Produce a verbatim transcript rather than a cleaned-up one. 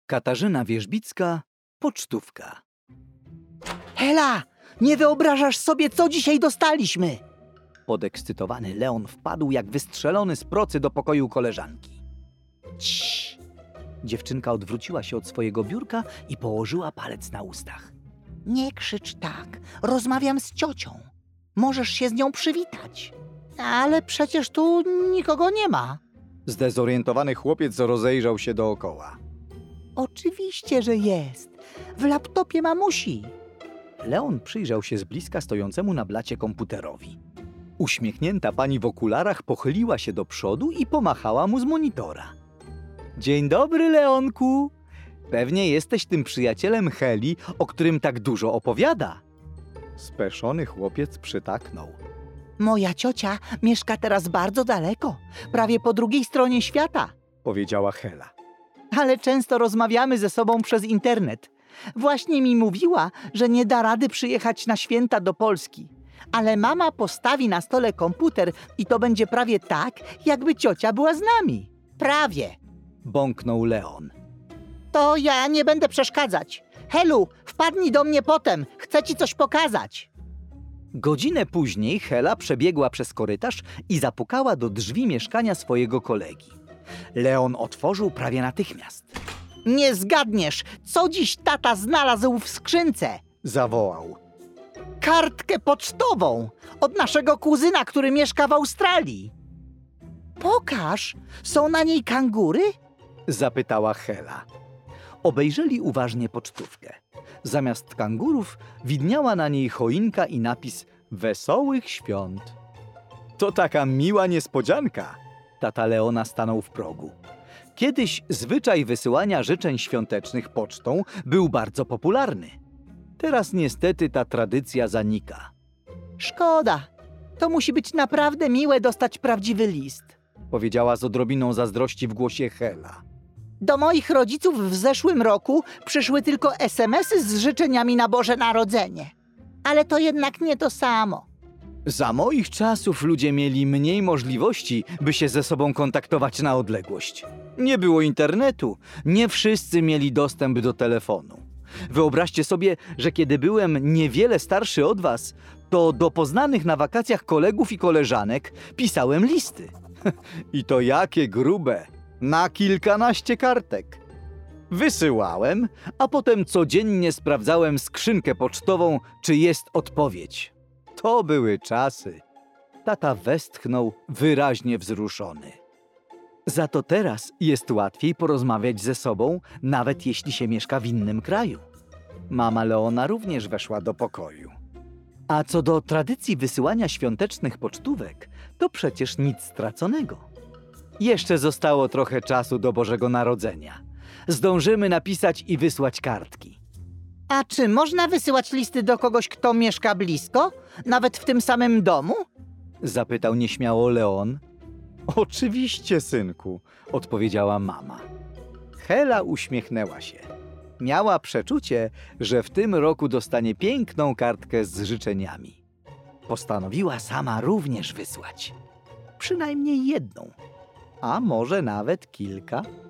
Katarzyna Wierzbicka, pocztówka. Hela, nie wyobrażasz sobie, co dzisiaj dostaliśmy! Podekscytowany Leon wpadł jak wystrzelony z procy do pokoju koleżanki. Cii. Dziewczynka odwróciła się od swojego biurka i położyła palec na ustach. Nie krzycz tak, rozmawiam z ciocią. Możesz się z nią przywitać. Ale przecież tu nikogo nie ma. Zdezorientowany chłopiec rozejrzał się dookoła. Oczywiście, że jest. W laptopie mamusi. Leon przyjrzał się z bliska stojącemu na blacie komputerowi. Uśmiechnięta pani w okularach pochyliła się do przodu i pomachała mu z monitora. Dzień dobry, Leonku. Pewnie jesteś tym przyjacielem Heli, o którym tak dużo opowiada. Speszony chłopiec przytaknął. Moja ciocia mieszka teraz bardzo daleko, prawie po drugiej stronie świata. Powiedziała Hela. Ale często rozmawiamy ze sobą przez internet. Właśnie mi mówiła, że nie da rady przyjechać na święta do Polski. Ale mama postawi na stole komputer i to będzie prawie tak, jakby ciocia była z nami. Prawie. Bąknął Leon. To ja nie będę przeszkadzać. Helu, wpadnij do mnie potem. Chcę ci coś pokazać. Godzinę później Hela przebiegła przez korytarz i zapukała do drzwi mieszkania swojego kolegi. Leon otworzył prawie natychmiast. Nie zgadniesz, co dziś tata znalazł w skrzynce. Zawołał. Kartkę pocztową od naszego kuzyna, który mieszka w Australii. Pokaż, są na niej kangury? Zapytała Hela. Obejrzeli uważnie pocztówkę. Zamiast kangurów widniała na niej choinka i napis Wesołych Świąt. To taka miła niespodzianka. Tata Leona stanął w progu. Kiedyś zwyczaj wysyłania życzeń świątecznych pocztą był bardzo popularny. Teraz niestety ta tradycja zanika. Szkoda. To musi być naprawdę miłe dostać prawdziwy list. Powiedziała z odrobiną zazdrości w głosie Hela. Do moich rodziców w zeszłym roku przyszły tylko es em esy z życzeniami na Boże Narodzenie. Ale to jednak nie to samo. Za moich czasów ludzie mieli mniej możliwości, by się ze sobą kontaktować na odległość. Nie było internetu, nie wszyscy mieli dostęp do telefonu. Wyobraźcie sobie, że kiedy byłem niewiele starszy od was, to do poznanych na wakacjach kolegów i koleżanek pisałem listy. I to jakie grube, na kilkanaście kartek. Wysyłałem, a potem codziennie sprawdzałem skrzynkę pocztową, czy jest odpowiedź. To były czasy. Tata westchnął, wyraźnie wzruszony. Za to teraz jest łatwiej porozmawiać ze sobą, nawet jeśli się mieszka w innym kraju. Mama Leona również weszła do pokoju. A co do tradycji wysyłania świątecznych pocztówek, to przecież nic straconego. Jeszcze zostało trochę czasu do Bożego Narodzenia. Zdążymy napisać i wysłać kartki. A czy można wysyłać listy do kogoś, kto mieszka blisko? Nawet w tym samym domu? Zapytał nieśmiało Leon. Oczywiście, synku, odpowiedziała mama. Hela uśmiechnęła się. Miała przeczucie, że w tym roku dostanie piękną kartkę z życzeniami. Postanowiła sama również wysłać. Przynajmniej jedną, a może nawet kilka.